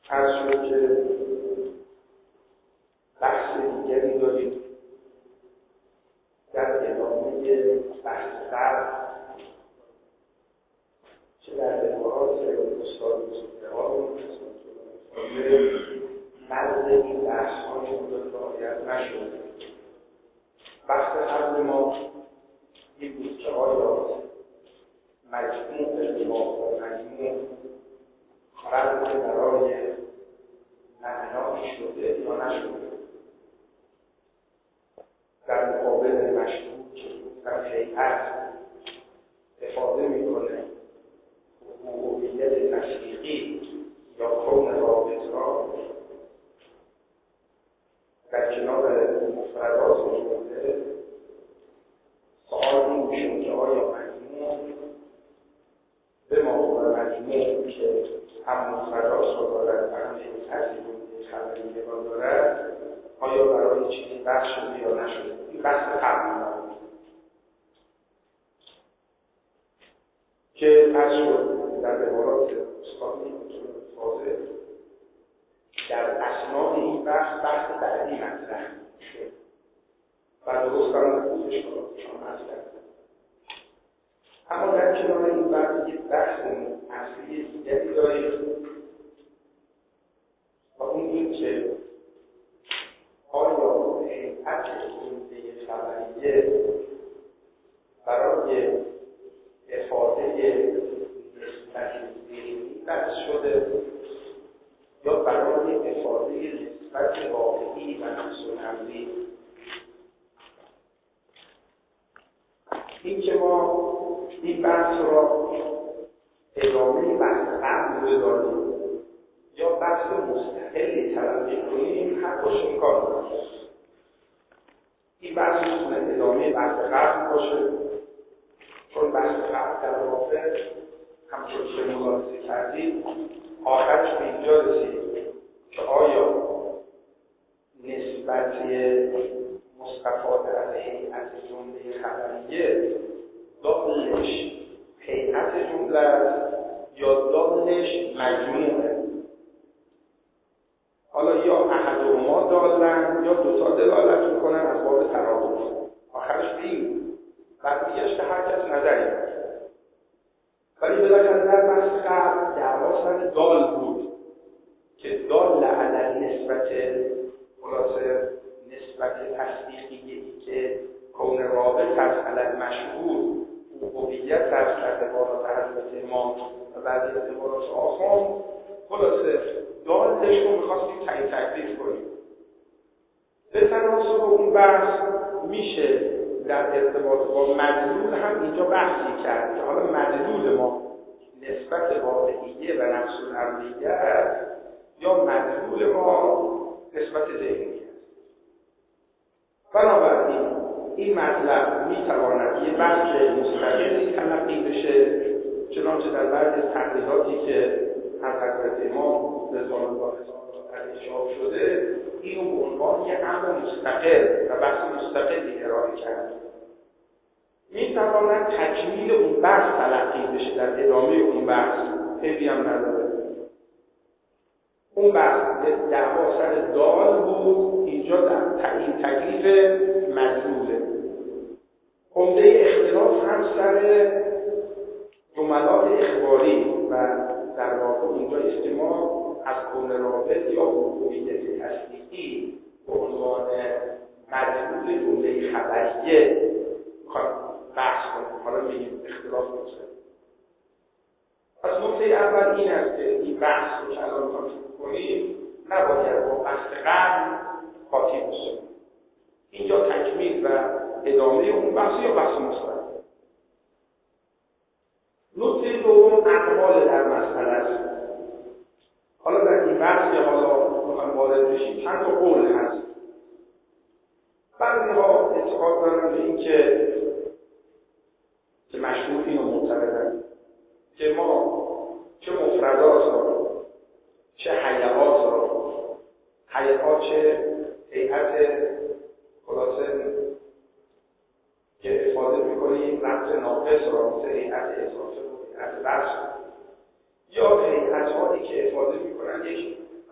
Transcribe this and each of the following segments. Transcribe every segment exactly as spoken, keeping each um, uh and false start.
عرض شد که بحث دیگری داریم در ادامه بحث قبل، چه در عبارات استاد مصطفی مرز این بحث ها مورد رعایت نشد. بحث قبل ما این بود که آیا مجموع دماغ و مجموع فرض برای معنایی شده یا نشده. در مقابل مشهود که در هیئت افاده میکنه هویت تشریعی یا کون رابط را در کنار مفردات مورده، سوال این میشه که آیا مجموع به موضوع مجموع که هم مفردات رو دارد و هم هیئتی خبری را دارد آیا برای چیزی بحث شده یا نشده؟ این بحث قبل دارد که از شد در عبارات استادی فاضل در اسناد این بحث بحث بعدی مطرح شد و درست هم نبودش شما مطرح. اما در کنار این بحث یک بحث اصلی دیگری داریم و اون این که آیا هیئت جمله خبریه برای افاده نسبت ذهنی بحث شده یا برای افاده نسبت واقعی و نفس الامری؟ این که ما این بحث را ادامه بحث قبل بداریم یا بحث مستقلی تلقی کنیم حتی امکان دارد. این بحث میتونه ادامه بحث قبل باشه، چون بحث قبل در واقع همچون که ملاحظه کردید آخرش به اینجا رسید که آیا نسبت مستفاده از هیئت جمله خبریه دالش هیئت جمله است یا دالش مجموعه؟ حالا یا احدهما دالن یا دوتا دلالت میکنن از باب ترادف. آخرش به این بقیه‌اش که هر کس نظری داره. ولی بالاخره در بحث قبل دعوا سر دال بود که دال علی نسبت خلاصه نسبت تصدیقی که کون رابط است علی مشهور هویت است در عبارات حضرت امام و بعضی از عبارات آخر، خلاصه دالش رو می‌خواستیم تعیین تکلیف کنیم. به تناسب اون بحث میشه در ارتباط با مدلول هم اینجا بحثی کرد که حالا مدلول ما نسبت واقعیه و نفس الامریه است یا مدلول ما نسبت ذهنی است. بنابراین این مطلب میتواند یه بحث مستقلی تلقی بشه، چنانچه در بعضی از تحقیقاتی که از حضرت امام رضوان الله علیه چاپ شده اینو به عنوان یک امر مستقل و بحث مستقلی ارائه کرد. میتواند تکمیل اون بحث تلقی بشه در ادامه اون بحث، خیلی هم نداره. اون بحث دعوا سر دال بود، اینجا در تعیین تکلیف مدلوله. عمده اختلاف هم سر جملات اخباری و در واقع اینجا استماع از کون رابط یا هویت تصدیقی به عنوان مدلول جمله خبریه بحث کنیم. حالا میگیم اختلاف میشه. پس نکته اول این است که این بحث رو که الان میخوام شروع کنیم نباید با بحث قبل قاطی بشه. اینجا تکمیل و ادامه اون بحث یا بحث مستقل. نکته دوم اقوال در مسئله است. حالا در این بحث که حالا میخوام وارد بشیم چند تا قول هست. بعضی ها اعتقاد دارن به این که که مشهور اینو معتقدن که ما چه مفردات رو چه هیئات رو هیئات چه هیئت خلاصه که افاده میکنیم رمز ناقص رو مثل هیئت اضافه و هیئت بخش یا هیئت هایی که افاده میکنن یک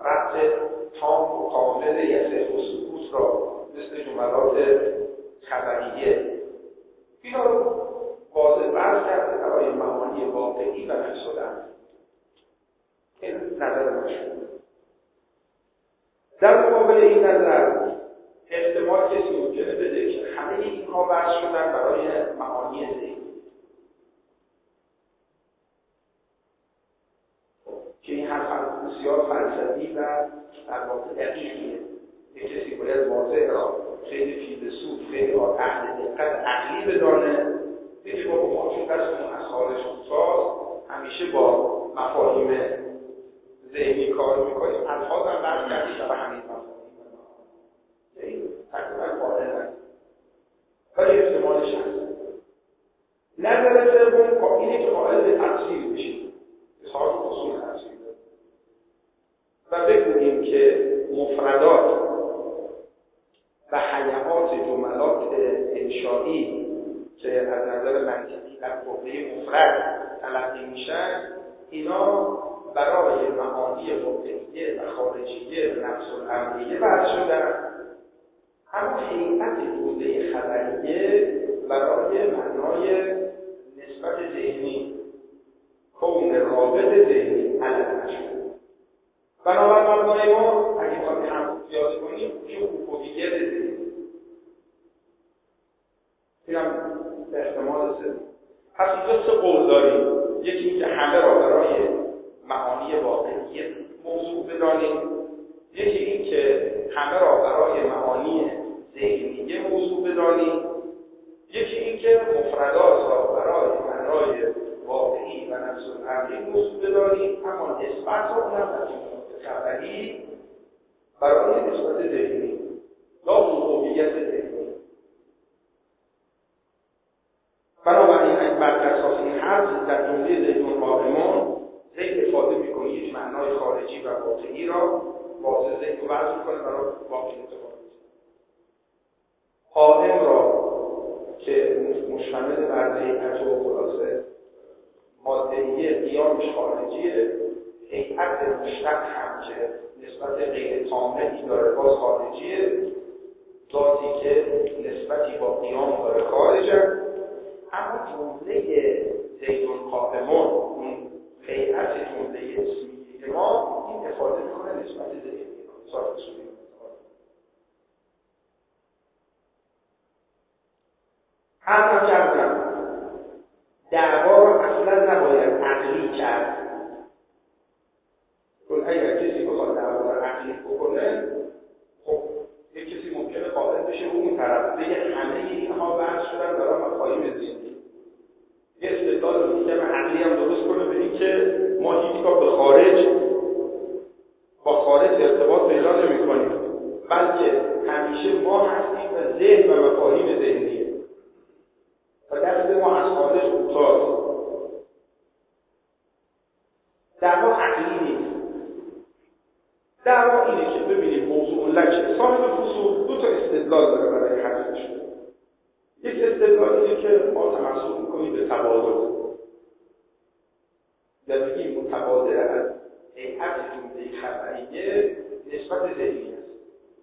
نظر مشهور. در مقابل این نظر احتمال کسی ممکنه بده که همه اینها بحث شدن برای معانی ذهنی که این حرف بسیار فلسفی و در واقع دقیقیه. یک کسی باید واضح را خیلی فیلسوف، خیلی اهل دقت عقلی بدانه، دیگه با ما چون دستمون از خارج کوتاه همیشه با مفاهیم ذهنی کار میکنیم، الفاظ هم بحث کردیم و همین مفاهیم تقریبا قاعده هست ولی احتمالش هست. نظر سوم اینه که قائل به تفسیر بشیم، اظهار اصول تفسیر و بگوییم که مفردات و حیات جملات انشایی که از نظر منطقی در قوه مفرد تلقی میشن، اینا برای معانی واقعیه و خارجیه و نفس الامریه بحث شدن، اما حیات جمله خبریه برای معنای نسبت ذهنی، کون رابط ذهنی علل مشهور. بنابر مبنای ما اگه بخوایم هم زیاد کنیم که حقوقیت ذهنی اینم به احتمال سه. پس اینجا سه قول داریم. یکی این که همه را برای معانی واقعیت موضوع بدانیم، یکی این که همه را برای معانی ذهنیه موضوع بدانیم، یکی این که مفردات را برای معنای واقعی و نفس الامری موضوع بدانیم، اما نسبت را اونم در جملات خبری برای نسبت ذهنی یا حقوقیت ذهنی. بنابراین اگه بر اساس این حرف در جمله زیدون قائمون زید افاده میکنه یک معنای خارجی و واقعی را واضح زید رو وضع میکنه برای واقعیت واقعی. قائم را که مشتمل بر هیئت و خلاصه مادهیه قیامش خارجیه، هیئت مشتق هم که نسبت غیر تامه داره باز خارجیه، ذاتی که نسبتی با قیام داره خارجه. اما جمله زیدون قائمون، اون هیئت جمله اسمیه ما، این افاده میکنه نسبت ذهنی صاحب اصولی. هم کردم دعوا را اصلا نباید عقلی کرد، چون اگر کسی بخواد دعوا را عقلی بکنه، خب یک کسی ممکنه قائل بشه اون طرف بگه همه اینها بحث شدن برای مفاهیم ذهنی. یه استدلال محکم عقلی هم درست کنه به این که ما هیچگاه به خارج با خارج ارتباط پیدا نمی‌کنیم، بلکه همیشه ما هستیم و ذهن و مفاهیم ذهنیه و دست ما از خارج کوتاه. دعوا عقلی نیست. دعوا اینه که ببینیم موضوع لچه صاحب فصول دو تا استدلال داره برای حذفش. یک استدلال اینه که ما تمسک میکنیم به تبادل، یا بگیم متبادل از هیئت جمله خبریه نسبت ذهنی است.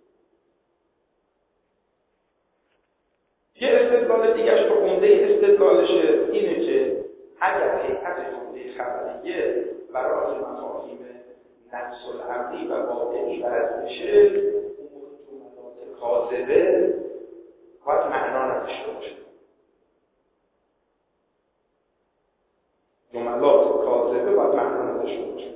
یه استدلال دیگرش که عمده استدلالشه اینه که اگر هیئت جمله خبریه برای مفاهیم نفس الامری و واقعی وضع بشه، امور جملات کاذبه باید معنا نداشته باشه. جملات کاذبه باید معنا نداشته باشه.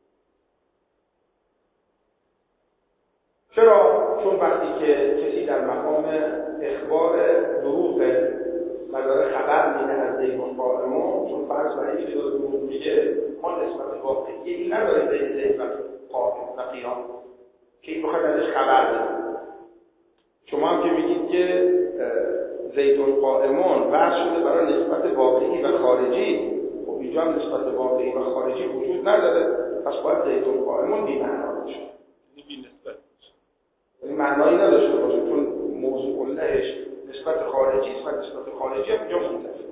چرا؟ چون وقتی که کسی در مقام اخبار دروغه و داره خبر میده از زیدون قائمون، چون فرض بر اینکه داره دروغ میگه، ما نسبت واقعی این نداریم به زید و قیام که این بخواهد ازش خبر بده. شما هم که میگید که زیدون قائمون بحث شده برای نسبت واقعی و خارجی، خب اینجا هم نسبت واقعی و خارجی وجود نداره، پس باید زیدون قائمون بی معنا باشه، بی نسبت، یعنی معنایی نداشته باشه، چون موضوع لهش نسبت خارجی است و نسبت خارجی هم اینجا منتفی.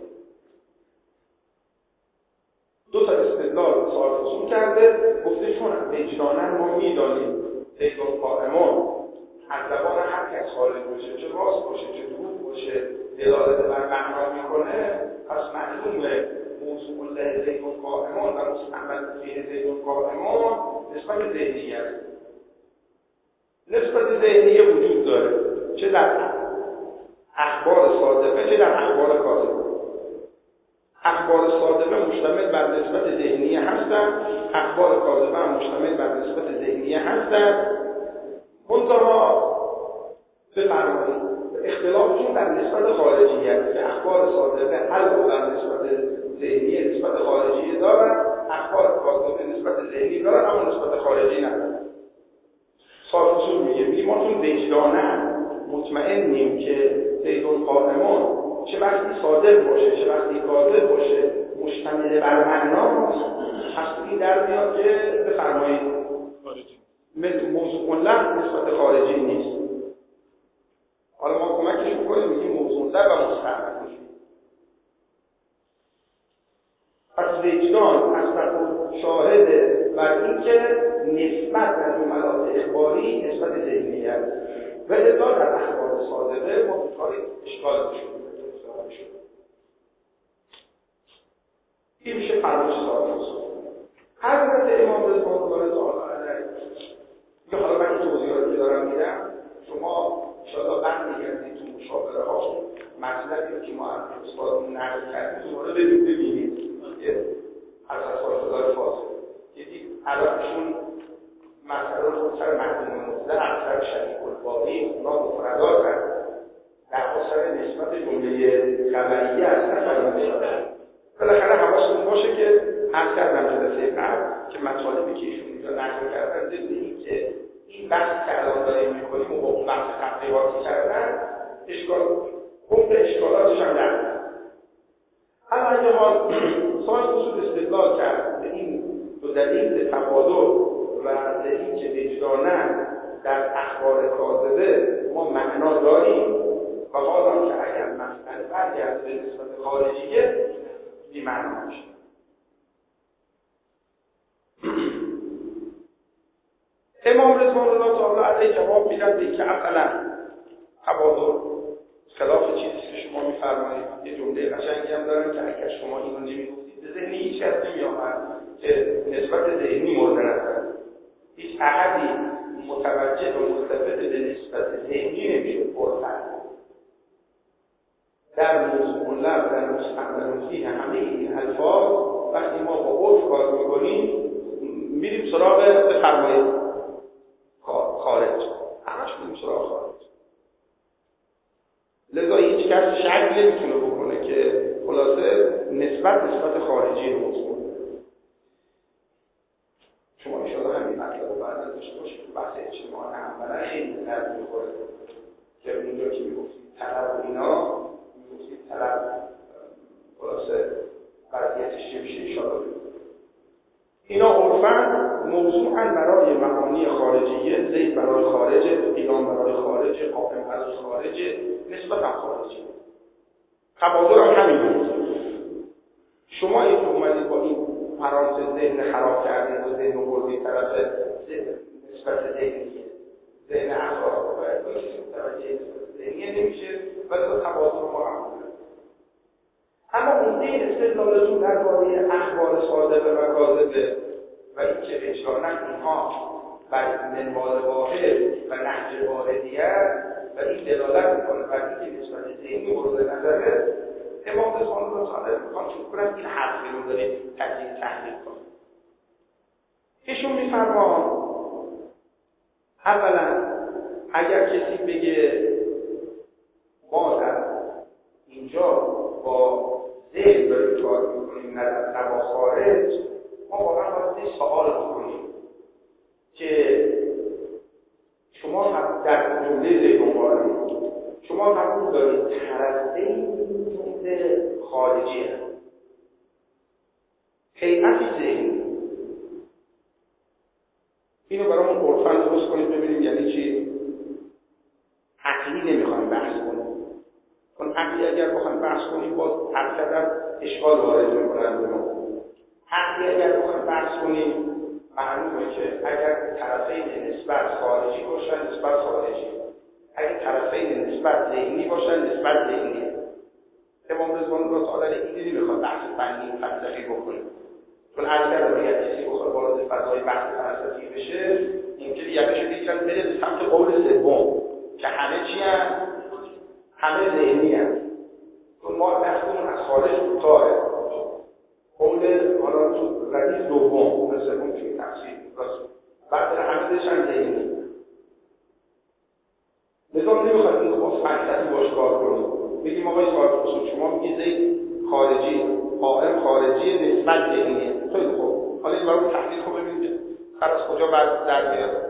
دو تا استدلال صاحب فصول کرده، گفته چون وجداناً ما میدانیم زیدون قائمون از زبان هر کس خارج باشه، چه راست باشه چه دروغ باشه، دلالت بر معنا میکنه، پس معلومه موضوع له زیدون قائمون و مستعمل فیه زیدون قائمون نسبت ذهنی است. نسبت ذهنی وجود داره، چه در اخبار صادقه چه در اخبار کاذبه. اخبار صادقه مشتمل بر نسبت ذهنی هستند، اخبار کاذبه هم مشتمل بر نسبت ذهنی هستند. منتها بفرمایید اختلافشون در نسبت خارجی است که اخبار صادقه علاوه بر نسبت ذهنی نسبت خارجی دارند، اخبار کاذبه نسبت ذهنی دارند اما نسبت خارجی ندارند. صاحب اصول میگه میگه ما چون وجداناً مطمئنیم که زید قائمون چه وقتی صادق باشه چه وقتی کاذب باشه مشتمل بر معناست، پس این در میاد که بفرمایید موضوع مطلق نسبت خارجی نیست. حالا ما کمکش میکنیم میگیم موضوع مطلق و مستعمل میشه. پس وجدان اصلا شاهده بر این که نسبت در جملات اخباری نسبت ذهنی است و اضافه در اخبار صادقه ما بطاری اشکال شده. این میشه فرمایش صادق. حضرت امام رضوان الله تعالی علیه که حالا من این توضیحاتی دارم میدم شما انشاءالله بعد میگردید تو مشاوره ها مطلبی که ما از استادمون نقل کردیم شما رو ببینید ببینید که از اساتذه فاضل دیدید الانشون مسئله رو سر مفهوم مطلق اکثر شریک الباقی اونا مفردات هست در سر نسبت جمله خبریه هست. بالاخره حواستون باشه که عرض کردم جلسه قبل که مطالبی که ایشون اینجا نقل کردن ضمن این که این بحث که الان داریم میکنیم و با اون بحث تبلیغاتی کردن اشکال خب اشکالاتش هم در اما اگه حال صاحب اصول استدلال کرد به این دو دلیل تفاضل و دلیل که وجداناً در اخبار کاذبه ما معنا داریم و حالا که اگر مسئله برگرده به نسبت خارجیه بی معنا میشه. امام رضوان الله تعالی علیه جواب میدن به اینکه اولا تبادل خلاف چیزی که شما میفرمایید. یه جمله قشنگی هم دارن که اگر شما اینو نمیگفتید به ذهنی هیچ کس نمیآمد که نسبت ذهنی مورد نظر هیچ احدی متوجه و ملتفت به نسبت ذهنی نمیشد پرفرد در موضوع مطلق در مستعمل فیه همه این الفاظ وقتی ما با عرف کار میکنیم میریم سراغ بفرمایید خارج همش میریم سراغ خارج. لذا هیچ کس شک نمیتونه بکنه که خلاصه نسبت نسبت خارجی موضوع. شما انشاءالله همین مطلب رو بعد از داشته باشید بحث اجتماع اولا خیلی درد میخوره که اونجا که میگفتید طلب و اینا میگفتید طلب خلاصه وضعیتش چه میشه انشاءالله بگید. اینا عرفاً موضوعاً برای معانی خارجیه، زید برای خارجه، قیام برای خارجه، قائم برای خارجه، نسبتاً خارجه. تبادل هم همین موضوع. شما این اومدید با این فرانس ذهن خراب کردید و ذهن رو بردید طرف نسبت ذهنیه. ذهن اخلاق رو باید باید توجه نسبت ذهنیه نمیشه ولی با تبادل رو ما هم کنید. اما اون دین استدلالتون درباره اخبار صادقه و کاذبه و این که وجداناً اینها بر منوال واحد و نهج واحدیه و این دلالت میکنه بر اینکه نسبت ذهنی مورد نظره امام رضوان الله تعالی میخوان چون کنم این حرفی رو دارید تجزیه تحلیل کنید. ایشون میفرما اولا اگر کسی بگه ما در اینجا با ذهن داریم کار میکنیم نه با خارج ما واقعا باید سوال بکنیم که شما در جمله ذهن وارد شما قبول دارید طرفه این جمله خارجی هست هیئتی ذهنی. اینو برامون عرفاً درست کنید ببینیم یعنی چی. عقلی نمیخوایم بحث کنیم چون عقلی اگر بخوایم بحث کنیم باز هر قدر اشکال وارد میکنن بنو. عقلی اگر بخوایم بحث کنیم معلومه که اگر طرفین نسبت خارجی باشن نسبت خارجی، اگر طرفین نسبت ذهنی باشن نسبت ذهنی. امام رضوان الله تعالی اینجوری میخواد بحث فنی فلسفی بکنه چون اگر باید کسی بخواد وارد فضای بحث فلسفی بشه سوم که همه چی هم همه ذهنی هم چون ما دستمون از خارج کوتاهه قول حالا تو ردیف دوم قول سوم توی تفسیر بعد همه دشن ذهنی نظام نمیخواد این با فلسفی باش کار کنیم بگیم آقای صاحب اصول شما میگی زید خارجی قائم خارجی نسبت ذهنیه خیلی خوب حالا این برای تحلیل خوب ببینید سر از کجا بعد در میاد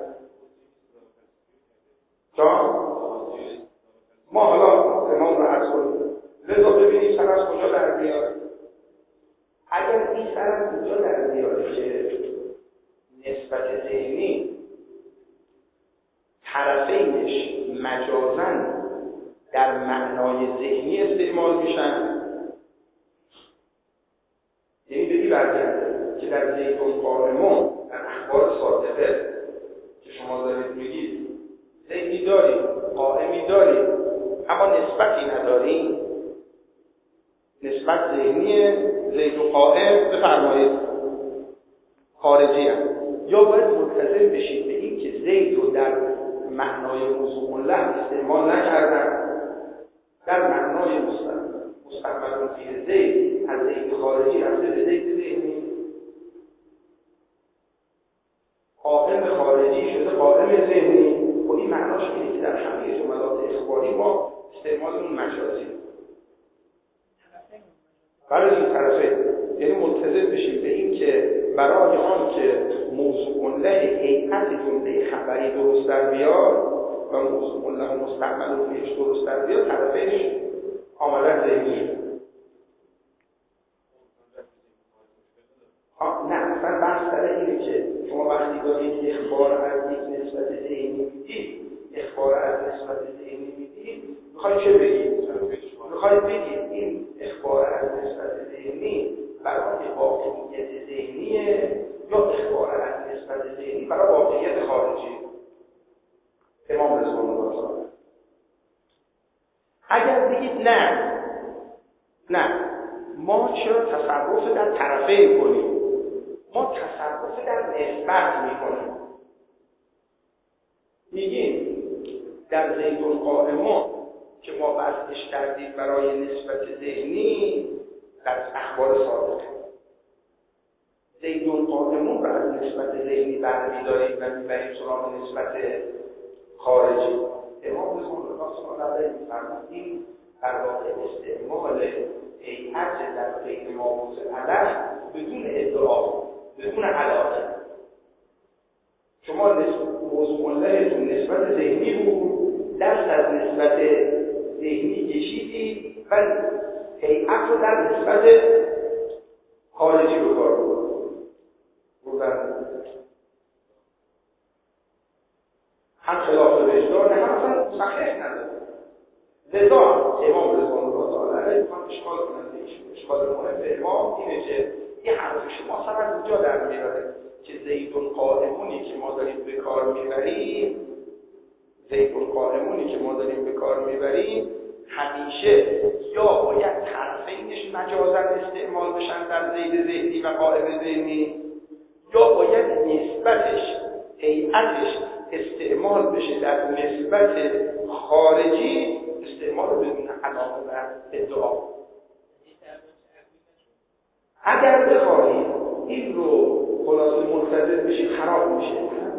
جا ما حالا امام رو عرض کنیم لذا ببینیم سر از کجا در میاد اگر این سر از کجا در میاد که نسبت ذهنی طرفینش مجازاً در معنای ذهنی استعمال میشن یعنی به این برگرده که در زیدون قائمون در اخبار صادقه که شما دارید میگید ذهنی داریم قائمی داریم اما نسبتی نداریم نسبت ذهنی زید و قائم بفرمایید خارجی هم یا باید ملتزم بشید به این که زید رو در معنای موضوع له استعمال نکردن در معنای مستقبل فی زید از زید خارجی رفته به زید ذهنی قائم خارجی شده قائم ذهنی و این معناش اینه که در همه جملات اخباری ما استعمالمون مجازی برای این طرفه یعنی ملتزم بشیم به این که برای آن که موضوع له هیئت جمله خبری درست در بیاد و موضوع له مستقبل فیش درست در بیاد طرفش عاملا ذهنیه نه اصلا بحث سر اینه که شما وقتی دارید اخبار از یک نسبت ذهنی میدید اخبار از نسبت ذهنی میدید میخواید چه بگید؟ میخواید بگید این اخبار از نسبت ذهنی برای واقعیت ذهنیه یا اخبار از نسبت ذهنی برای واقعیت خارجی امام رضوان الله تعالی اگر بگید نه نه ما چرا تصرف در طرفین کنیم ما تصرف در نسبت میکنیم میگیم در زیدون قائمون که ما بحثش کردیم برای نسبت ذهنی در اخبار صادقه زیدون قائمون رو از نسبت ذهنی برمی‌داریم و میبریم سراغ نسبت خارجی امام رضوان الله علیه می‌فرمایند این در واقع استعمال هیئت در غیر مابوس علیه بدون ادعا بدون علاقه شما موضوع لهتون نسبت ذهنی بود دست از نسبت ذهنی کشیدید و هیئت رو در نسبت خارجی رو کار بودن هم خلاف وجدان هم اصلا صحیح نداره لذا امام رضوان الله تعالی میخوان اشکال کنند اشکال مهم امام اینه که یه حرف شما سر از اونجا در میاره که زیدون قائمونی که ما داریم به کار میبریم زیدون قائمونی که ما داریم به کار میبریم همیشه یا باید طرفینش مجازاً استعمال بشن در زید ذهنی و قائم ذهنی یا باید نسبتش هیئتش استعمال بشه در نسبت خارجی استعمال بدون علاقه و ادعا اگر بخواهید این رو خلاصه ملتزم بشید خراب میشه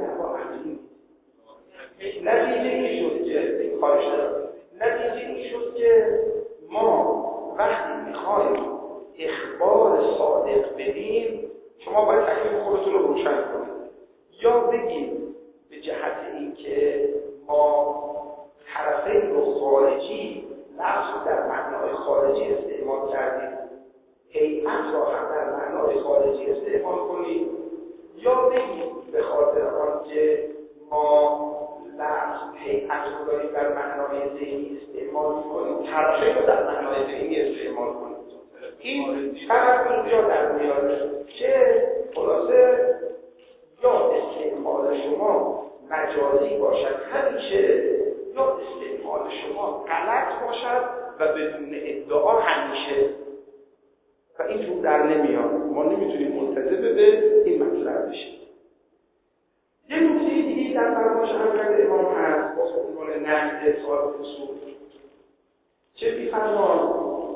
نتیجه این شد که خواهش دارم نتیجه این شد که ما وقتی میخوایم اخبار صادق بدیم شما باید تکلیف خودتون رو روشن کنید یا بگید به جهت اینکه ما طرفین رو خارجی لفظ در معنای خارجی استعمال کردیم هیئت را هم در معنای خارجی استعمال کنید یا بگید به خاطر آنکه ما لفظ هیئت رو داریم در معنای ذهنی استعمال کنیم طرفین رو در معنای ذهنی استعمال کنیم این طرف اینجا در میاد که خلاصه یا استعمال شما مجازی باشد همیشه یا استعمال شما غلط باشد و بدون ادعا همیشه و اینجور در نمیاد ما نمیتونیم منتظر به این مطلب بشیم یه نکته دیگه در فرمایش حضرت امام هست با عنوان نقد سوال فصول چه می‌فرماید؟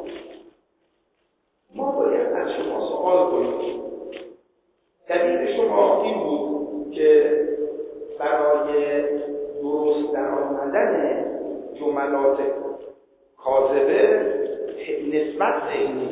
ما باید از شما سوال کنیم. دلیل شما این بود که برای درست در آمدن جملات کاذبه نسبت ذهنی.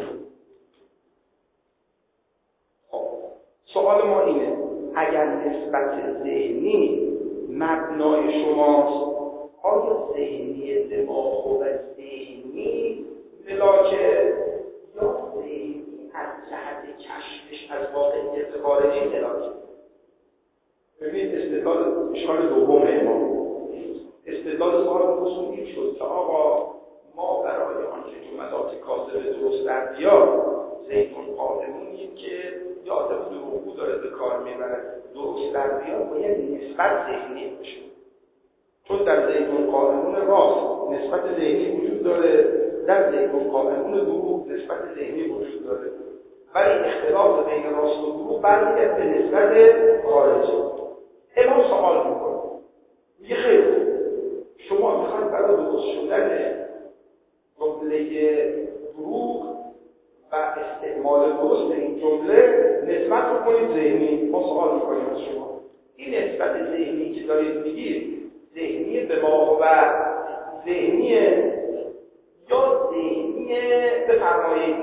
خب سوال ما اینه اگر نسبت ذهنی مبنای شماست، آیا ذهنی دماغ و ذهنی ملاکه یا ذهنی از جهت کشفش از واقعیت خارجی ملاکه؟ ببینید استدلال اشکال دوم امام، استدلال صاحب اصول این شد که آقا ما برای آنکه جملات کاذبه درست در بیاد ذهن قائمونیم که یاد دروغگو داره به کار میبره، درست در بیاد باید نسبت ذهنی باشه. چون در ذهن قائمون راست نسبت ذهنی وجود داره، در ذهن قائمون دروغ نسبت ذهنی وجود داره، ولی اختلاف بین راست و دروغ برمیگرده به نسبت خارجی. امام سوال میکنه میگه خیر شما میخواید برای درست شدن جمله دروغ و استعمال درست این جمله نسبت رو کنید ذهنی. ما سوال میکنیم از شما این نسبت ذهنی که دارید میگید ذهنی به ما و ذهنی یا ذهنی بفرمایید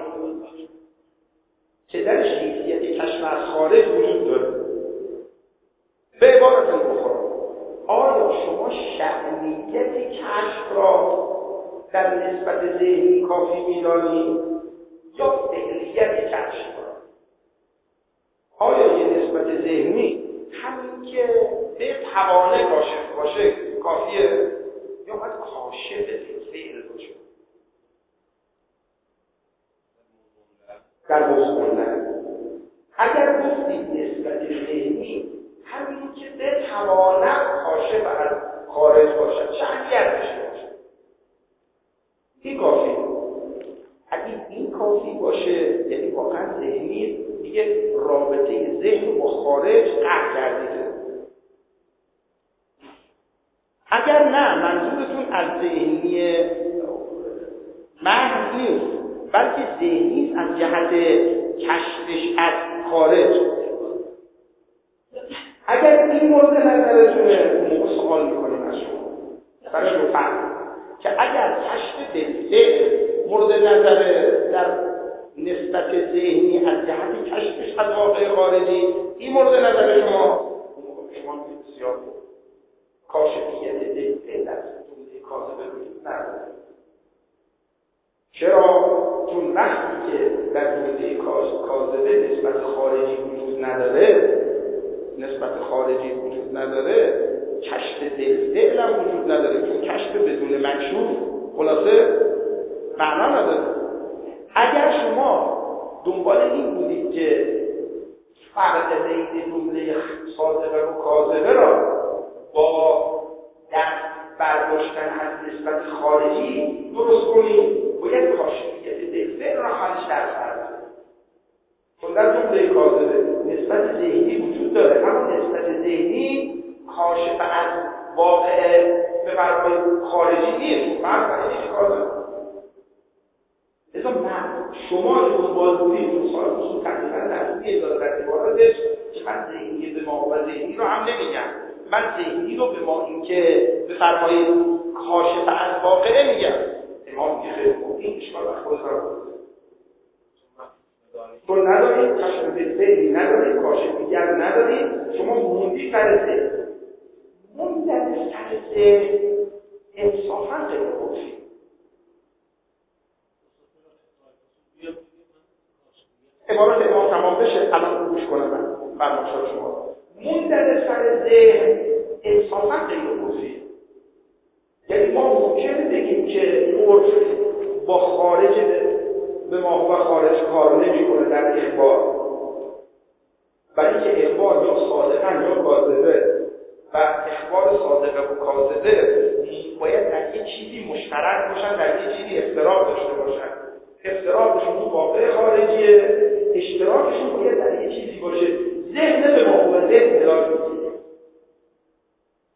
که در حیثیت کشف از خارج وجود داره؟ به عبارت اخرى آیا شما شأنیت کشف را در نسبت ذهنی کافی می‌دانید یا فعلیت کشف را؟ آیا یه نسبت ذهنی همین که به توانه کاشف باشه کافیه یا باید کاشف فعل باشه؟ در بزرگوندن اگر گفتید نسبت ذهنی همین که به توانه کاشف از خارج باشد چه اهمیت داشته باشه؟ این کافی. اگه این کافی باشه یعنی واقعا ذهنی دیگه رابطه ذهن با خارج قطع کردیده. اگر نه منظورتون از ذهنی محض نیست بلکه ذهنی از جهت کشفش از خارج، اگر این مورد نظرتونه اون موقع سوال میکنیم از شما برای رو فهم که اگر کشف دلسه مورد نظر در نسبت ذهنی از جهت کشفش از واقع خارجی این مورد نظر شما، اون موقع شما بسیار کاشفیت دلسه در جمله کاذبه وجود نداره. چرا؟ چون وقتی که در جمله کاذبه نسبت خارجی وجود نداره نسبت خارجی وجود نداره کشف دلفعل هم وجود نداره، چون کشف بدون مکشوف خلاصه معنا نداره. اگر شما دنبال این بودید که فرق بین جمله صادقه و کاذبه را با دست برداشتن از نسبت خارجی درست کنید باید کاشفیت دلفعل را خالص در فرد، چون در جمله کاذبه نسبت ذهنی وجود داره اما نسبت ذهنی کاشف از واقع به فرمای خارجی نیست. فرق اینه کاذبه. لذا من شما دنبال بودید اون سال اصول تقریبا در یه داره در عبارتش که من ذهنی به ما و ذهنی رو هم نمیگم، من ذهنی رو به ما این که به فرمای کاشف از واقع میگم. امام میگه خیلی خوب این اشکال وقت خود را بود تو ندارید کشف دلفعلی ندارید کاشف دیگر ندارید، شما موندی سر ذهن. موندن سر ذهن انصافا غیر عرفی. عبارت امام تمام بشه الان گوش کنم من فرمایشات شما. موندن سر ذهن انصافا غیر عرفی، یعنی ما ممکنه بگیم که عرف با خارج به ما و خارج کار نمی‌کنه در اخبار، برای که اخبار یا صادقاً یا کاذبه و اخبار صادقه و کاذبه باید در یک چیزی مشترک باشن، در یک چیزی افتراق داشته باشن. افتراقشون واقع خارجیه، اشتراکشون باید در یک چیزی باشه. ذهن به ما و ذهن ملاک می‌کنه.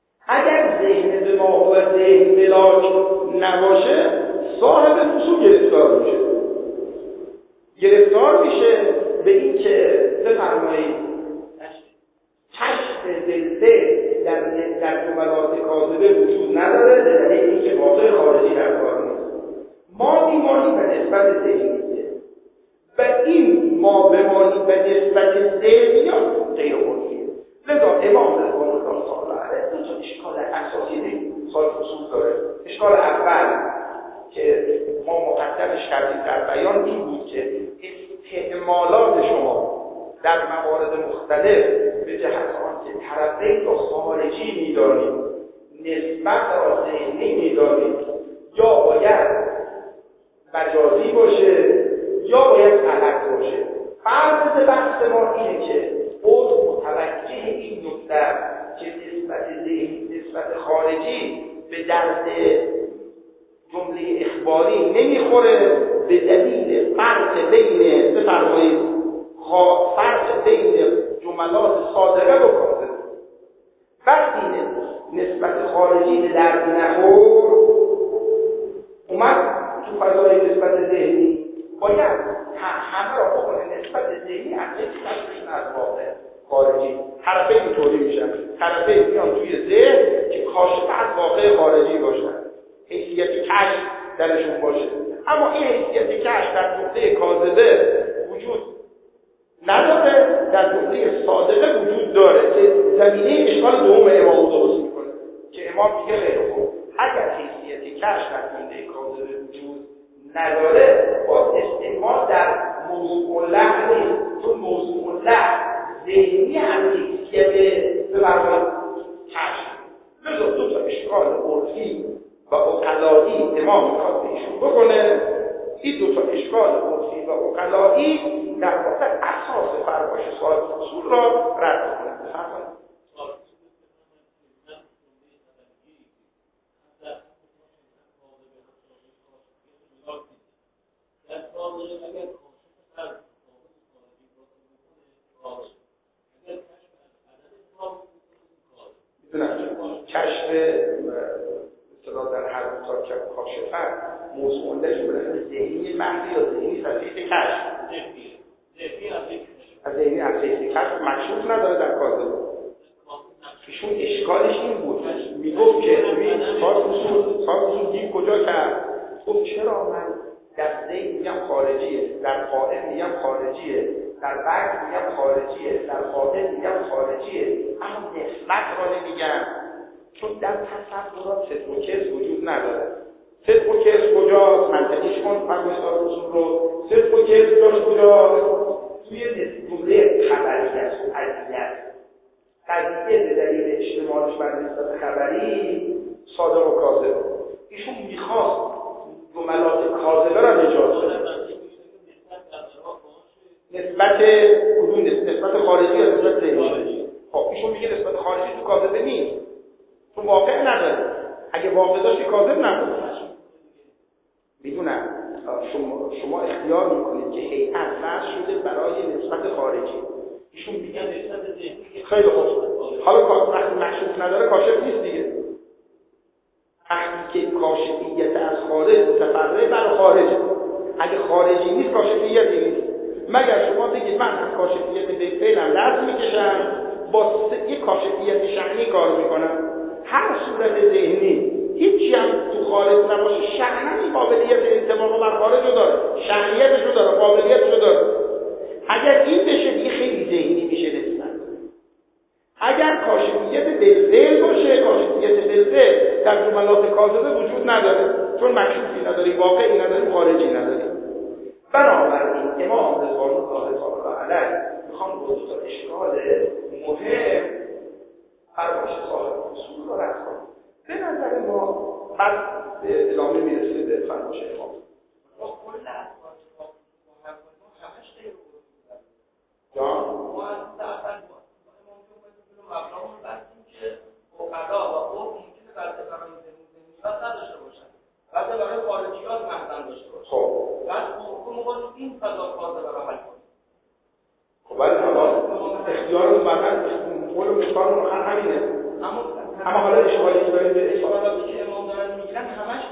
نباشه صاحب فسوق گرفتار میشه گرفتار میشه به این که بفرمایید کشف دلسه در در جملات کاذبه وجود نداره به دلیل اینکه واقع خارجی در کار نیست. ما بیماری به نسبت ذهنیه و این ما بمانی به نسبت ذهنیات غیر عرفیه. لذا امام رضوان الله تعالی علیه دو تا اشکال اساسی دیگه سال فصول داره. اشکال اول که ما مقدمش کردیم در بیان این بود که استعمالات شما در موارد مختلف به جهت آنکه طرفین رو خارجی می‌دانید نسبت را ذهنی می‌دانید یا باید مجازی باشه یا باید علق باشه. فرض بحث ما اینه که خود متوجه این نکته که نسبت ذهنی نسبت خارجی به درد جمله اخباری نمیخوره به دلیل فرق بین بفرمایید فرق بین جملات صادقه و کاذبه. وقتی نسبت خارجی به درد نخور اومد تو فضای نسبت ذهنی باید همه را بکنه نسبت ذهنی از نسبتشون از واقع خارجی. طرفین اینطوری میشن، طرفین میان توی ذهن که کاشف از واقع خارجی باشن، حیثیت کشف درشون باشه. اما این حیثیت کشف در جمله کاذبه وجود نداره، در جمله صادقه وجود داره که زمینه اشکال دوم امام درست میکنه که امام میگه غیر خوب اگر حیثیت کشف در جمله کاذبه وجود نداره با استعمال در موضوع لحظ نیست، چون موضوع لحظ ذهنی هم حیثیت به برای کشف. لذا دو تا اشکال عرفی و عقلایی امام میخواد به ایشون بکنه. این دو تا اشکال عرفی و عقلایی در واقع اساس فرمایش صاحب اصول را رد کنه. بفرمایید. کشف اصطلاح در هر کتاب که کاشفن موضوع اندرش برسه ذهنی محضی یا ذهنی صفیح کشف از ذهنی از صفیح کشف مکشوف نداره در کاذبه. ایشون اشکالش این بود میگفت که صاحب اصول صاحب اصول دید کجا کرد گفت چرا من در ذهن میگم خارجیه، در قائل میگم خارجیه، در بعد میگم خارجیه، در قائل میگم خارجیه، اما نسبت را نمیگم چون در تصورات صدق و کذب وجود نداره. صدق و کذب کجاست؟ منطقیش کن فرمایش صاحب اصول رو. صدق و کذب جاش کجاست؟ توی جمله خبریت و عدلیت. قضیه به دلیل اشتمالش بر نسبت خبری صادق و کاذب. ایشون میخواست جملات کاذبه را نجات بده. نسبت کدوم نسبت خارجی یا نسبت ذهنی؟ خب ایشون میگه نسبت خارجی تو کاذبه نیست. تو واقع نداره. اگه واقع داشتی کاذب نبود. میدونم شما شما اختیار میکنید که هیئت فرض شده برای نسبت خارجی. ایشون میگه نسبت ذهنی. خیلی خوب. حالا وقتی مکشوف نداره کاشف نیست دیگه. وقتی که کاشفیت از خارج متفرع بر خارجه. اگه خارجی نیست کاشفیتی نیست. مگر شما بگید من از کاشفیت به فعلم دست میکشم با یک کاشفیت شأنی کار میکنم. هر صورت ذهنی هیچی هم تو خارج نباشه شأنی قابلیت انطباق بر خارج رو داره، شأنیتش رو داره، قابلیتش رو داره. اگر این بشه دیگه خیلی ذهنی میشه نسبت. اگر کاشفیت بالفعل باشه کاشفیت بالفعل در جملات کاذبه وجود نداره چون مکشوفی نداریم، واقعی نداریم، خارجی نداریم. بنابراین امام رضوان الله تعالی علیه میخوام دو تا اشکال مهم فرمایش صاحب اصول رو رد کنم. به نظر ما بعد به ادامه میرسه به فرمایش امام. با کل اساس همش غیر وجود جان ما از اول مبنامون بستیم که فقها و قوم ممکنه بعد برای ذهنیات نداشته باشن، بعد برای خارجیات مهدن داشته باشن. خب بعد حکم باید این فضا فاضل را حل کنیم. خب ولی حالا اختیار مبنن قول مثال رو همینه. اما اما حالا اشکالی که داریم به اشکالاتی که امام دارن میگیرن همش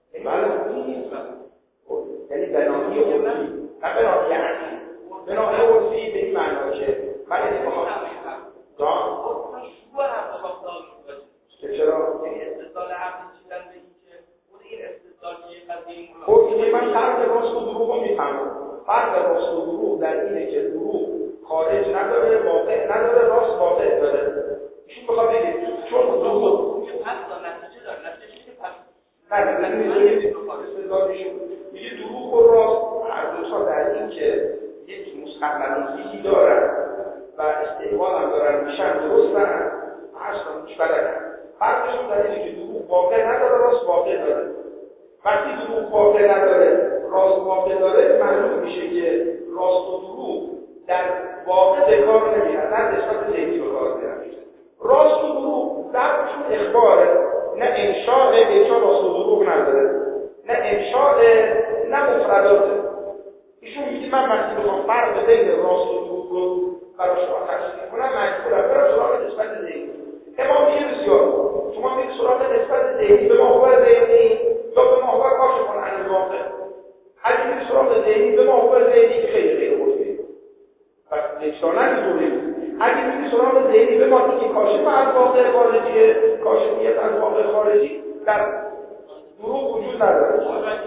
بله نیست یعنی بناهی عرفی نه بناهی عقلی. بناهی عرفی به این معنی که من اتفاقا جان شروع هم بخواه که چرا؟ یعنی استدلال عقلی چیدن به این که خود این استدلال که یک قضیه خب اینه من فرق راست و دروغ رو میفهمم. فرق راست و دروغ در اینه که دروغ خارج نداره، واقع نداره، راست واقع داره. ایشون بخواه بگه چون دروغ که پس دار نتیجه داره، نتیجه که پس نه نه نمیدونید استدلالشون میگه دروغ و راست هر دو تا در این که یک مستقبلیتی دارن و استعمال هم دارن میشن درستن اصلا هیچ بلدن. فرقشون در اینه که دروغ واقع نداره، راست واقع داره. وقتی دروغ واقع نداره، راست واقع داره، معلوم میشه که راست و دروغ در واقع به کار نمیرن، در نسبت ذهنی به کار میرن. راست و دروغ ضربشون اخباره، نه انشاء، انشاء راست و دروغ نداره، نه انشاء، نه مفرداته. ایشون میگه من وقتی بخوام فرق بین راست و دروغ رو برای شما تشریح کنم مجبورم برم سراغ نسبت ذهنی. امام میگه بسیار شما میگه سراغ نسبت ذهنی به محور ذهنی یا به محور کاشفان عن الواقع. اگه میگه سراغ ذهنی به محور ذهنی که خیلی خیلی مفیده. پس نشانه می‌دونید. اگه میگه سراغ ذهنی به ما که کاشف از واقع خارجیه، کاشفیت از واقع خارجی در دروغ وجود نداره.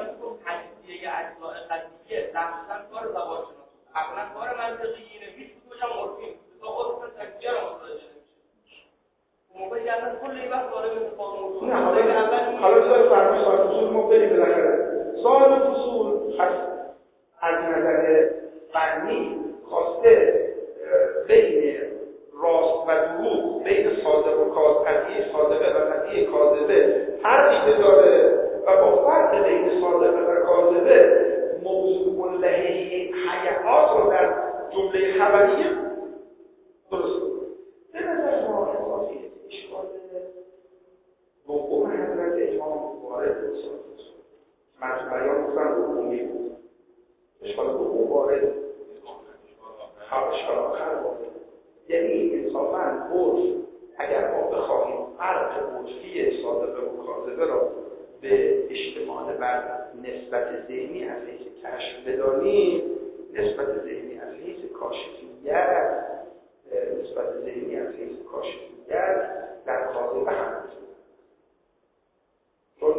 یه اجزاء قضیه دقیقاً کار زبانشناس عقلا کار منطقی اینه، هیچ کدومش هم عرفی تو عرف تکیه رو متوجه نمیشه. موقع گردن کل این وقت وارد اتفاق موضوع نه حالا حالا سوال فرمایش سوال فصول مبتدی بالاخره سوال فصول از از نظر فنی خواسته بین راست و دروغ، بین صادق و کاذب، قضیه صادقه و قضیه کاذبه فرقی داره و با فرق بین صادقه و کاذبه موضوع لهی حیات رو در جمله خبریه درست به نظر ما اضافه اشکال دوم حضرت امام وارد من بیان گفتم دومی بود اشکال دوم وارد اشکال آخر وارد یعنی انصافاً عرف اگر ما بخواهیم فرق عرفی صادقه و کاذبه را به اشتمال بر نسبت ذهنی از حیث کشف بدانیم، نسبت ذهنی از حیث کاشفیت، نسبت ذهنی از حیث کاشفیت در کاذبه هم چون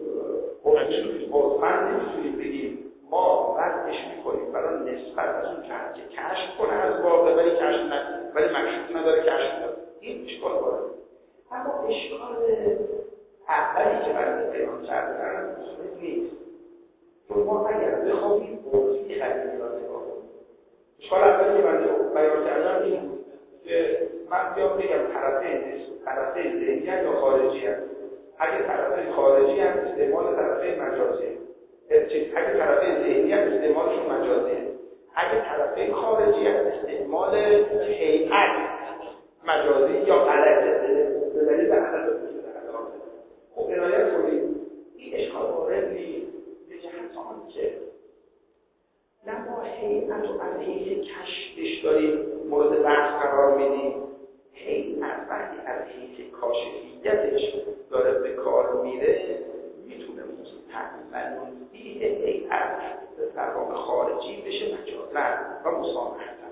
عرفاً نمیتونیم بگیم ما وضعش میکنیم برای نسبت از اون جهت که کشف کنه از واقع ولی کشف نداره ولی مکشوف نداره کشف نداره. این اشکال وارد. اما اشکال اولی که من بیان کردم نیست. چون ما اگر بخواهیم عرفی خریدی را نگاه کنیم. اشکال اولی که من بیان کردم این بود که من بیام بگم طرفین طرفین ذهنی یا خارجی هست. اگه طرفین خارجی هم استعمال طرفین مجازیه. اگه طرفین ذهنی هم استعمالشون مجازیه. اگه طرفین خارجی هم استعمال هیئت مجازی یا غلطه به دلیل عدم وجود عدالت. خب عنایت کنید این اشکال وارد نیست به جهت آن که نه ما هیئت رو از حیث کشفش داریم مورد بحث قرار میدیم، هیئت وقتی از حیث کاشفیتش داره به کار میره میتونه مستقیما دید هیئت در واقع خارجی بشه مجازا و مسامحتا.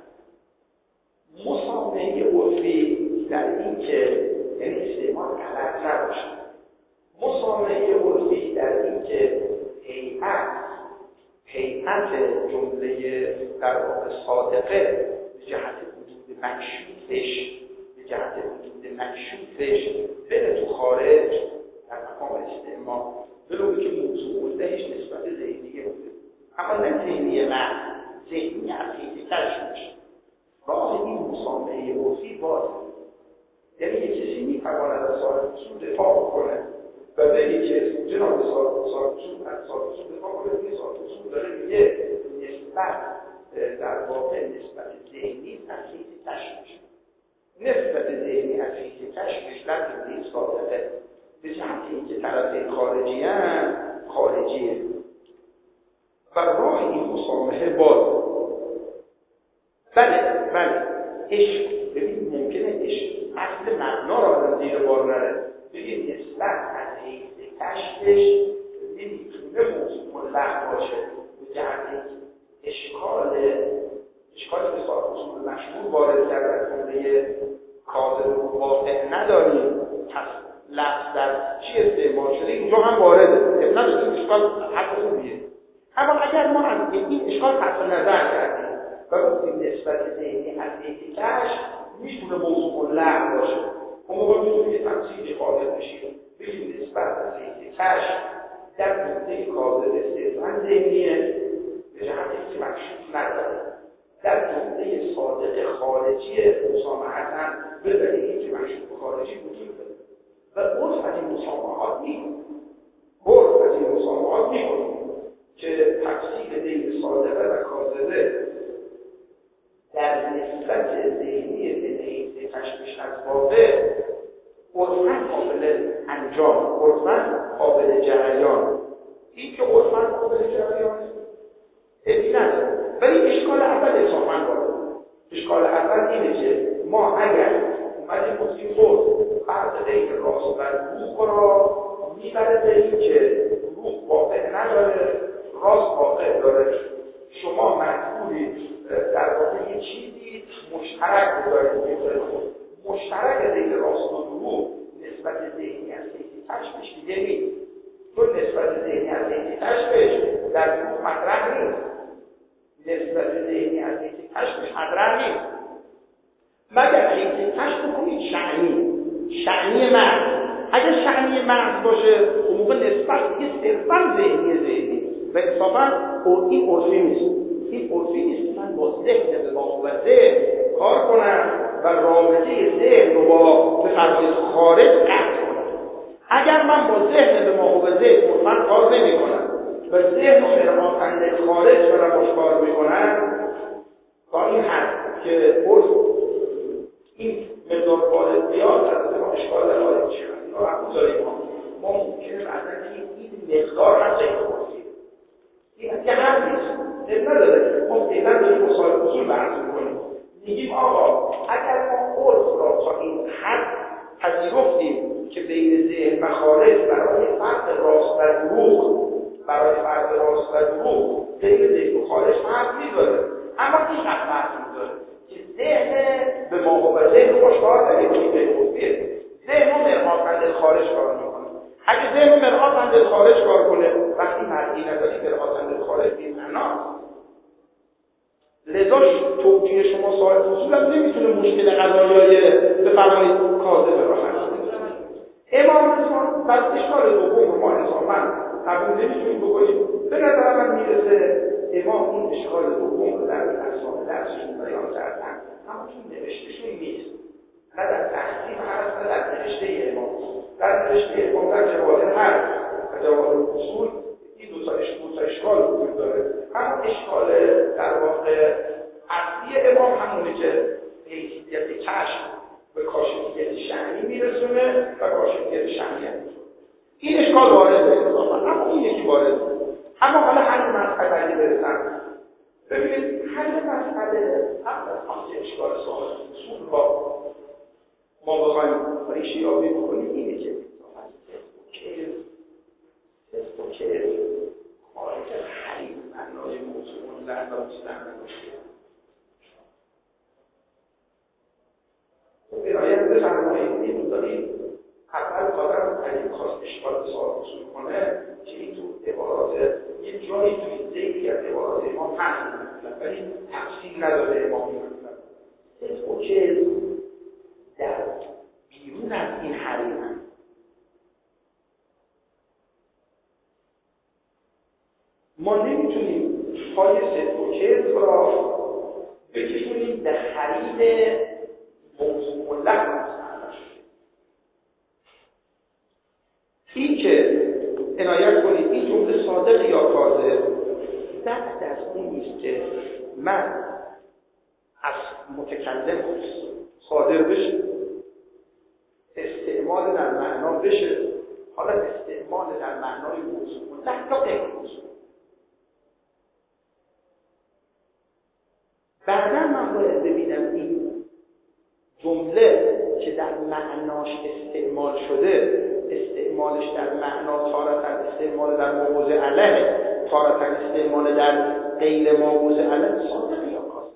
مسامحه عرفی در این که یعنی استعمال غلط نباشه، مسامحه عرفی در این که هیئت هیئت جمله در واقع صادقه به جهت وجود مکشوفش به جهت وجود مکشوفش بره تو خارج در مقام استعمال بلوی که موضوع لهش نسبت ذهنیه بوده اما نه ذهنی نه ذهنی حقیقی کشفش. راه این مسامحه عرفی بازه، یعنی یک کسی میتواند از صاحب اصول دفاع کنه و بگه که جناب صاحب اصول از صاحب اصول دفاع کنه که صاحب اصول داره میگه نسبت در واقع نسبت ذهنی از حیث کشفش، نسبت ذهنی از حیث کشفش در جمله صادقه به جهت اینکه طرف خارجی هم خارجیه و راه این مسامحه بازه. بله بله عشق ببین ممکنه عشق اصل مبنا را آدم زیر بار نره ببین نسبت از حیث کشفش ببین میتونه موضوع مطلق باشه به جهت اشکال اشکالی که صاحب اصول مشهور وارد کرد در جمله کاذب و واقع نداریم، پس لفظ در چی استعمال شده اینجا هم وارده، ابن این اشکال حق خوبیه. اما اگر ما از این اشکال قطع نظر کردیم و گفتیم نسبت ذهنی از یکی‌اش میتونه موضوع مطلق باشه، اون موقع میتونیم یه تمثیلی قادر بشیم بگیم نسبت از یکی‌اش در نقطه کاذب صرفاً ذهنیه به جهت که مکشوف نداره، در جمله صادق خارجی مسامحتاً به دلیلی که مکشوف خارجی وجود داره و عرف از این مسامحات میکنه عرف از این مسامحات میکنه که تفصیل بین صادقه و کاذبه در نسبت ذهنی بین تشبیه از واقع عرفاً قابل انجام، عرفاً قابل جریان. این که عرفاً قابل جریان ابی نداره، ولی اشکال اول اصافاً وارد. اشکال اول اینه که ما اگر اومدیم گفتیم خود فرق بین راست و دروغ را میبره به این که دروغ واقع نداره، راست واقع داره، شما مجبورید در واقع یه چیزی مشترک بذارید. مشترک بین راست و دروغ نسبت ذهنی از یکی تشبیه دیگه نیست، چون نسبت ذهنی از یکی تشبیه در دروغ مطرح نیست، نسبت ذهنی از یکی تشبیه مطرح نیست مگر یکی تشبیه کنید شعنی شعنی مرد. اگر شعنی مرد باشه اون موقع نسبت دیگه صرفاً ذهنی ذهنی و انصافاً این عرفی نیست. این عرفی نیست که من با ذهن به ما و ذهن کار کنم و رابطه ذهن رو با بفرمایید خارج قطع کنم. اگر من با ذهن به ما و ذهن عرفاً کار نمی کنم و ذهن رو مرماکنده خارج برم باش کار می کنم تا این حد که عرف این مقدار وارد بیاد از ما اشکال وارد چه اینا رو بذاریم ما ممکنه بعدا این مقدار هم ذهن کنیم این که هم نیست ذهن نداره. ما فعلا داریم مسائل اصول بحث میکنیم، میگیم آقا اگر ما عرف را تا این حد پذیرفتیم که بین ذهن و خارج برای فرق راست و دروغ برای فرق راست و دروغ بین ذهن و خارج فرق میذاره، اما این حد فرق میذاره که ذهن به ما و ذهن رو باش کار نمی‌کنیم به خودیه، ذهن رو مرآت خارج کار میکنه. اگه ذهن رو مرآت خارج کار کنه وقتی مرئی نداری مرآت خارج بی معنا. لذا توجیه شما صاحب اصول هم نمیتونه مشکل قضایای بفرمایید کاذب رو حل کنه. امام رضا در اشکال دوم رو ما انصافاً قبول نمیتونیم بکنیم. به نظر من میرسه امام این اشکال دوم رو در اقسام درسشون بیان کردن، اما تو نوشتهشون نیست، نه در تحصیل هست نه در نوشته امام. در نوشته امام در جواهر هست و جواهر اصول این دو تا اشکال وجود داره، اما اشکال در واقع اصلی امام همونه که حیثیت چشم به کاشفیت شعنی میرسونه و کاشفیت شعنی هم میرسونه. این اشکال وارده اضافه، اما این یکی وارده. اما حالا حل مسئله برسن. ببینید حل مسئله قبل از آنکه اشکال صاحب اصول را ما بخوایم ریشه یابی بکنیم اینه که کیف تست و کیف خارج از حریم معنای موضوع لحظه و مستقبل باشه. برایت بفرمایید این رو دارید اول قادم اگه خواست اشکال صاحب اصول کنه که این تو عبارات یه جایی توی ذیلی از عبارات امام هست ولی تفصیل نداره امام میکنه تست و کیف در بیرون از این حریم هم. ما نمیتونیم پای صدق و کذب را بکشونیم در حریم موضوع مطلق مسئله. این که عنایت کنید این جمله صادق یا کاذب بعد از اون نیست که من از متکلم صادر بشه، استعمال در معنا بشه، حالا استعمال در معنای موضوع مطلق یا غیر موضوع. بعدا من باید ببینم این جمله که در معناش استعمال شده استعمال استعمالش در معنا تارتاً استعمال در موضع علیه، تارتاً استعمال در غیر موضع علیه، صادق یا کاذب.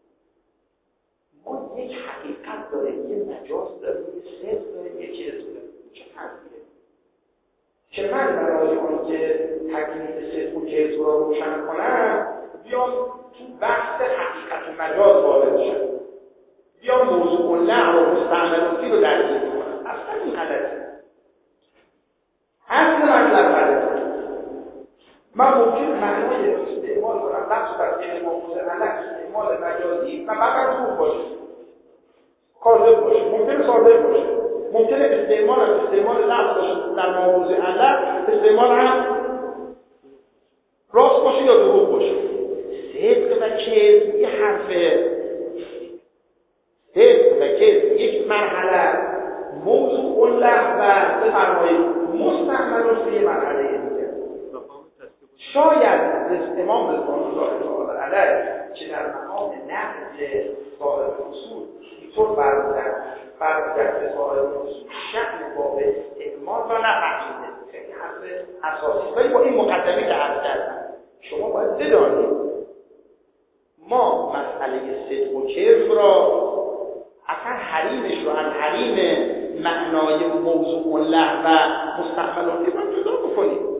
ما یک حقیقت داریم، یه مجاز داریم، یه صدق داریم، یه کذب داریم. چه فرقیه؟ که من برای آن که تکلیف صدق و کذب را روشن کنم بیام تو بحث حقیقت مجاز وارد شم، بیام موضوع لغو و مستعملاتی رو درگیر کنم. اصلا این غلطه. اصل مطلب غلطه. من ممکن معنای استعمال کنم لفظ در غیر موضوع علیه استعمال مجازی و بعد خوب باشه، کاذب باشه، ممکنه صادق باشه، ممکنه استعمال هم استعمال لفظ باشه در موضوع علیه، استعمال هم راست باشه یا دروغ باشه. صدق و کذب یه حرفه. صدق و کذب یک مرحله، موضوع لغو و بفرمایید مستعمل فی مرحله دیگه. شاید امام رضوان الله تعالی علیه که در مقام نقد صاحب اصول اینطور برمی‌دارد برمی‌دارد به صاحب اصول شأن باب استعمال را نفهمیده. خیلی حرف اساسی. ولی با این مقدمه که عرض کردم شما باید بدانید ما مسئله صدق و کذب را اصلا حریمش رو از حریم معنای موضوع لغو و مستعملاتی رو جدا بکنیم.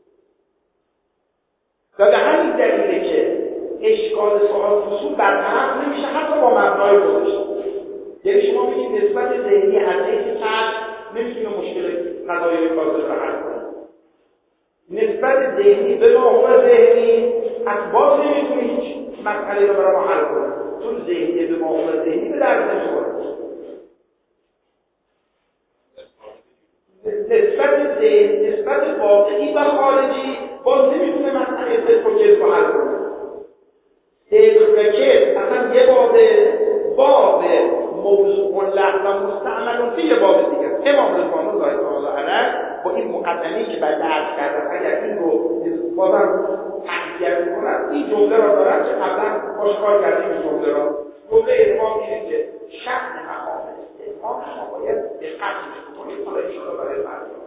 و به همین دلیله که اشکال صاحب اصول برطرف نمیشه حتی با مبنای خودش. یعنی شما میگید نسبت ذهنی از حیث فرد نمیتونه مشکل قضایای کاذب رو حل کنه. نسبت ذهنی به مفهوم ذهنی اسباب نمیتونه هیچ مسئله رو برای ما حل کنه. چون ذهنی به مفهوم ذهنی به درد نمیخوره. نسبت ذهن، نسبت واقعی و خارجی باز نمیتونه مسئله صدق و کذب رو حل کنه. صدق و کذب اصلا یه باب باب موضوع لغو و مستعمل فی یه باب دیگه. امام رضوان الله تعالی علیه با این مقدمه‌ای که بعد عرض کردم اگر این رو بازم تحقیق می‌کنم این جمله را دارم که قبلا آشکار کردیم این جمله را. جمله امام اینه که شأن مقام استعمال شما باید دقت کنید تا ان شاءالله برای فردا.